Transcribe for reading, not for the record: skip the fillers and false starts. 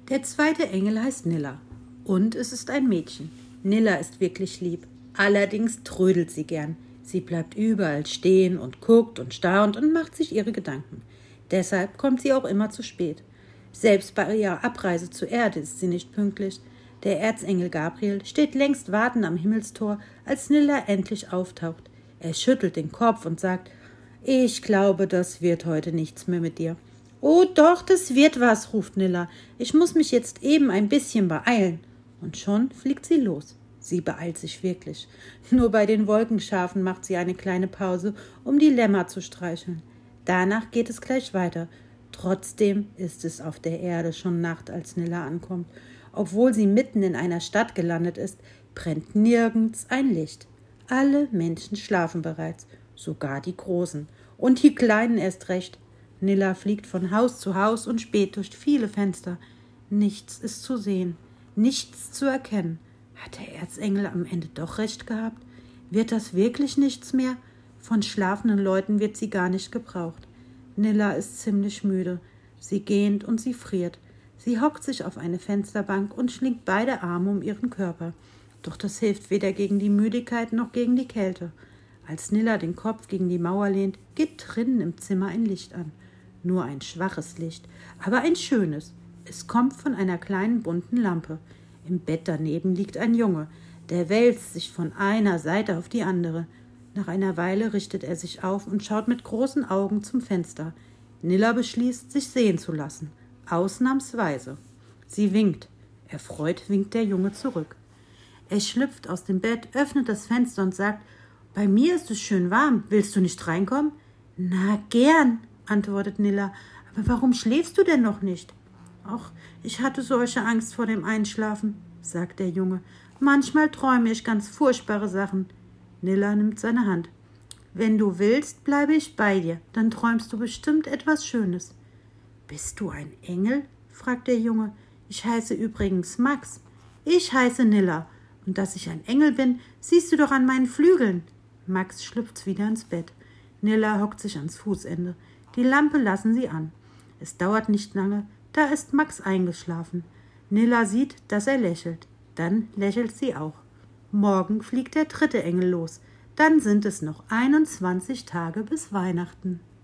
Der zweite Engel heißt Nilla und es ist ein Mädchen. Nilla ist wirklich lieb, allerdings trödelt sie gern. Sie bleibt überall stehen und guckt und staunt und macht sich ihre Gedanken. Deshalb kommt sie auch immer zu spät. Selbst bei ihrer Abreise zur Erde ist sie nicht pünktlich. Der Erzengel Gabriel steht längst wartend am Himmelstor, als Nilla endlich auftaucht. Er schüttelt den Kopf und sagt: »Ich glaube, das wird heute nichts mehr mit dir.« »Oh doch, das wird was«, ruft Nilla. »Ich muss mich jetzt eben ein bisschen beeilen.« Und schon fliegt sie los. Sie beeilt sich wirklich. Nur bei den Wolkenschafen macht sie eine kleine Pause, um die Lämmer zu streicheln. Danach geht es gleich weiter. Trotzdem ist es auf der Erde schon Nacht, als Nilla ankommt. Obwohl sie mitten in einer Stadt gelandet ist, brennt nirgends ein Licht. Alle Menschen schlafen bereits, sogar die Großen. Und die Kleinen erst recht. Nilla fliegt von Haus zu Haus und späht durch viele Fenster. Nichts ist zu sehen, nichts zu erkennen. Hat der Erzengel am Ende doch recht gehabt? Wird das wirklich nichts mehr? Von schlafenden Leuten wird sie gar nicht gebraucht. Nilla ist ziemlich müde. Sie gähnt und sie friert. Sie hockt sich auf eine Fensterbank und schlingt beide Arme um ihren Körper. Doch das hilft weder gegen die Müdigkeit noch gegen die Kälte. Als Nilla den Kopf gegen die Mauer lehnt, geht drinnen im Zimmer ein Licht an. Nur ein schwaches Licht, aber ein schönes. Es kommt von einer kleinen bunten Lampe. Im Bett daneben liegt ein Junge, der wälzt sich von einer Seite auf die andere. Nach einer Weile richtet er sich auf und schaut mit großen Augen zum Fenster. Nilla beschließt, sich sehen zu lassen. Ausnahmsweise. Sie winkt. Erfreut winkt der Junge zurück. Er schlüpft aus dem Bett, öffnet das Fenster und sagt: »Bei mir ist es schön warm. Willst du nicht reinkommen?« »Na, gern«, antwortet Nilla. »Aber warum schläfst du denn noch nicht?« »Ach, ich hatte solche Angst vor dem Einschlafen«, sagt der Junge. »Manchmal träume ich ganz furchtbare Sachen.« Nilla nimmt seine Hand. »Wenn du willst, bleibe ich bei dir. Dann träumst du bestimmt etwas Schönes.« »Bist du ein Engel?«, fragt der Junge. »Ich heiße übrigens Max.« »Ich heiße Nilla. Und dass ich ein Engel bin, siehst du doch an meinen Flügeln.« Max schlüpft wieder ins Bett. Nilla hockt sich ans Fußende. Die Lampe lassen sie an. Es dauert nicht lange, da ist Max eingeschlafen. Nilla sieht, dass er lächelt. Dann lächelt sie auch. Morgen fliegt der dritte Engel los. Dann sind es noch 21 Tage bis Weihnachten.